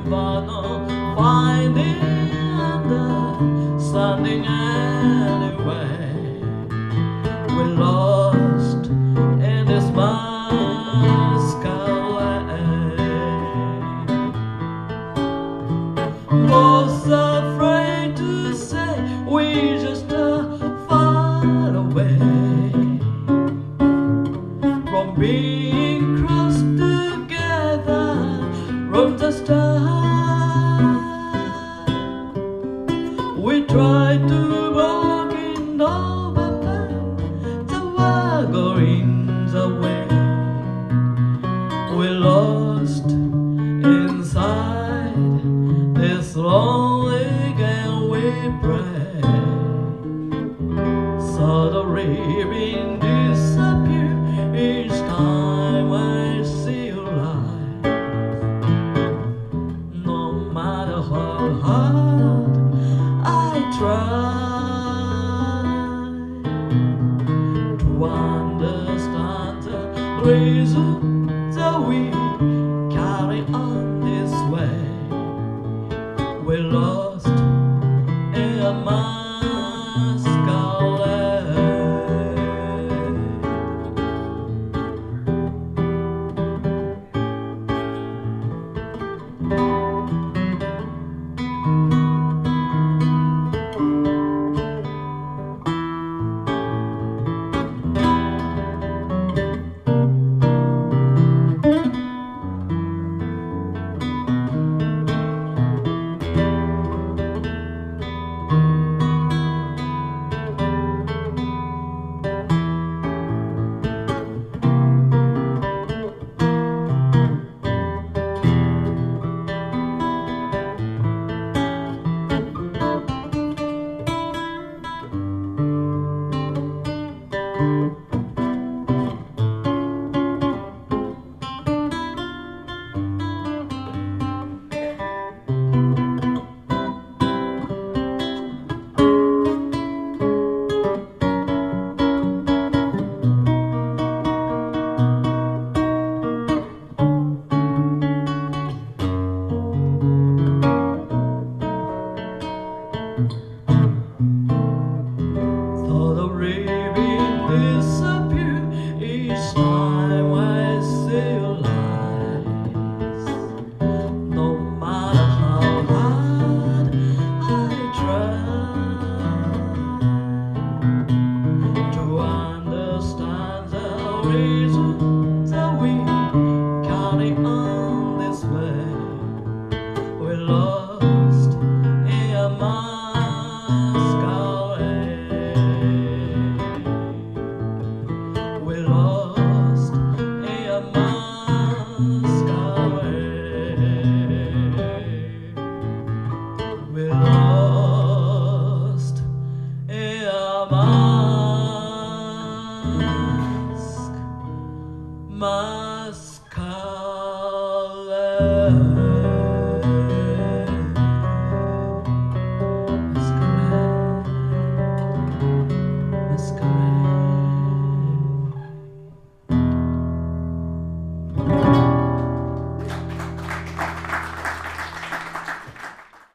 but no finding understanding anyway. We're lost in this masquerade. Was afraid to say we just far away from being crossed together from the start. We tried to walk in over, the world going away. We're lost inside this lonely game we pray. So the raving disappear each time I see you lie. No matter how hard I try to understand the reason that we carry on this way. We love